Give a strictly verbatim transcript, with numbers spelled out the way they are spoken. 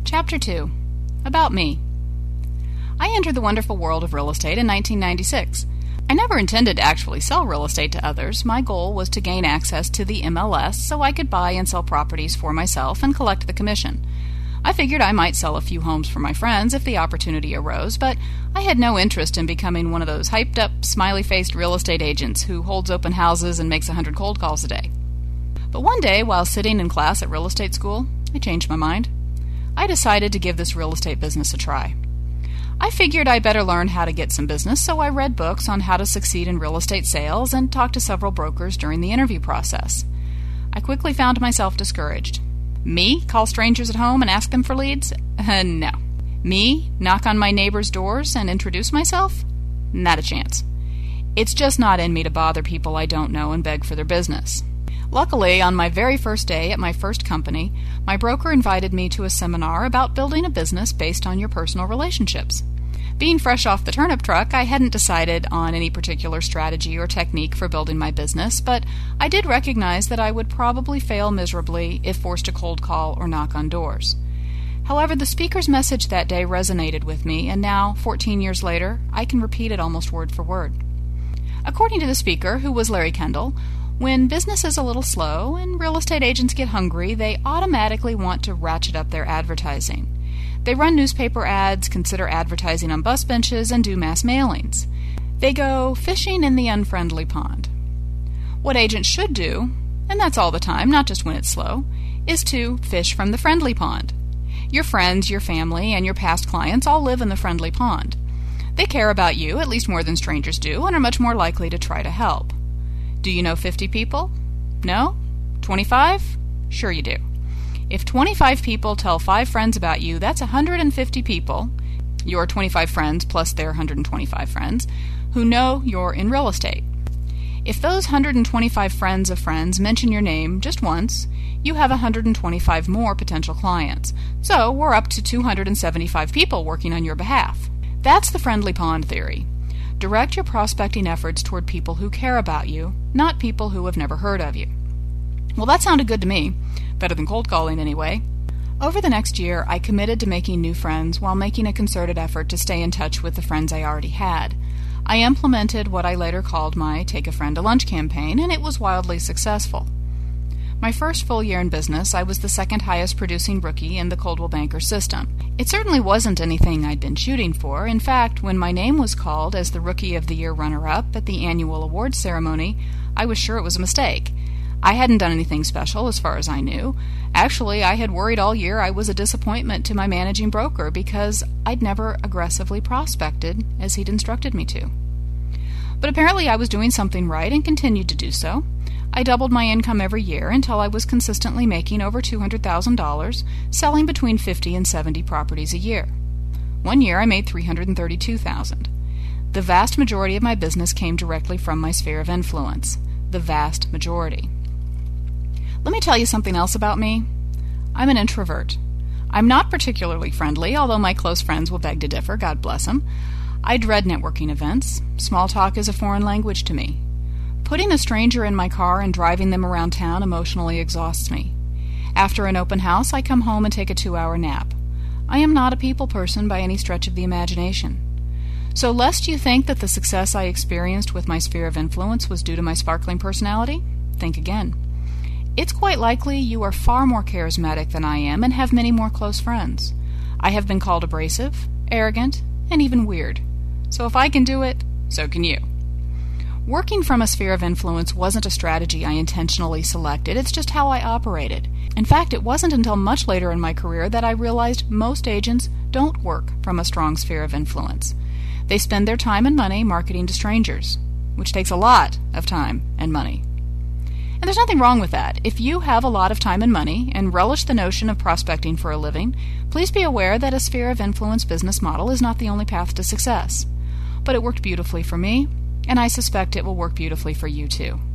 Chapter two. About me. I entered the wonderful world of real estate in nineteen ninety-six. I never intended to actually sell real estate to others. My goal was to gain access to the M L S so I could buy and sell properties for myself and collect the commission. I figured I might sell a few homes for my friends if the opportunity arose, but I had no interest in becoming one of those hyped-up, smiley-faced real estate agents who holds open houses and makes a hundred cold calls a day. But one day, while sitting in class at real estate school, I changed my mind. I decided to give this real estate business a try. I figured I better learn how to get some business, so I read books on how to succeed in real estate sales and talked to several brokers during the interview process. I quickly found myself discouraged. Me call strangers at home and ask them for leads? Uh, no. Me knock on my neighbors' doors and introduce myself? Not a chance. It's just not in me to bother people I don't know and beg for their business. Luckily, on my very first day at my first company, my broker invited me to a seminar about building a business based on your personal relationships. Being fresh off the turnip truck, I hadn't decided on any particular strategy or technique for building my business, but I did recognize that I would probably fail miserably if forced to cold call or knock on doors. However, the speaker's message that day resonated with me, and now, fourteen years later, I can repeat it almost word for word. According to the speaker, who was Larry Kendall, when business is a little slow and real estate agents get hungry, they automatically want to ratchet up their advertising. They run newspaper ads, consider advertising on bus benches, and do mass mailings. They go fishing in the unfriendly pond. What agents should do, and that's all the time, not just when it's slow, is to fish from the friendly pond. Your friends, your family, and your past clients all live in the friendly pond. They care about you, at least more than strangers do, and are much more likely to try to help. Do you know fifty people? No? twenty-five? Sure you do. If twenty-five people tell five friends about you, that's one hundred fifty people, your twenty-five friends plus their one hundred twenty-five friends, who know you're in real estate. If those one hundred twenty-five friends of friends mention your name just once, you have one hundred twenty-five more potential clients. So we're up to two hundred seventy-five people working on your behalf. That's the friendly pond theory. Direct your prospecting efforts toward people who care about you, not people who have never heard of you. Well, that sounded good to me. Better than cold calling, anyway. Over the next year, I committed to making new friends while making a concerted effort to stay in touch with the friends I already had. I implemented what I later called my Take a Friend to Lunch campaign, and it was wildly successful. My first full year in business, I was the second highest producing rookie in the Coldwell Banker system. It certainly wasn't anything I'd been shooting for. In fact, when my name was called as the Rookie of the Year runner-up at the annual awards ceremony, I was sure it was a mistake. I hadn't done anything special as far as I knew. Actually, I had worried all year I was a disappointment to my managing broker because I'd never aggressively prospected as he'd instructed me to. But apparently I was doing something right and continued to do so. I doubled my income every year until I was consistently making over two hundred thousand dollars, selling between fifty and seventy properties a year. One year I made three hundred thirty-two thousand dollars. The vast majority of my business came directly from my sphere of influence. The vast majority. Let me tell you something else about me. I'm an introvert. I'm not particularly friendly, although my close friends will beg to differ, God bless them. I dread networking events. Small talk is a foreign language to me. Putting a stranger in my car and driving them around town emotionally exhausts me. After an open house, I come home and take a two-hour nap. I am not a people person by any stretch of the imagination. So lest you think that the success I experienced with my sphere of influence was due to my sparkling personality, think again. It's quite likely you are far more charismatic than I am and have many more close friends. I have been called abrasive, arrogant, and even weird. So if I can do it, so can you. Working from a sphere of influence wasn't a strategy I intentionally selected, it's just how I operated. In fact, it wasn't until much later in my career that I realized most agents don't work from a strong sphere of influence. They spend their time and money marketing to strangers, which takes a lot of time and money. And there's nothing wrong with that. If you have a lot of time and money and relish the notion of prospecting for a living, please be aware that a sphere of influence business model is not the only path to success. But it worked beautifully for me, and I suspect it will work beautifully for you too.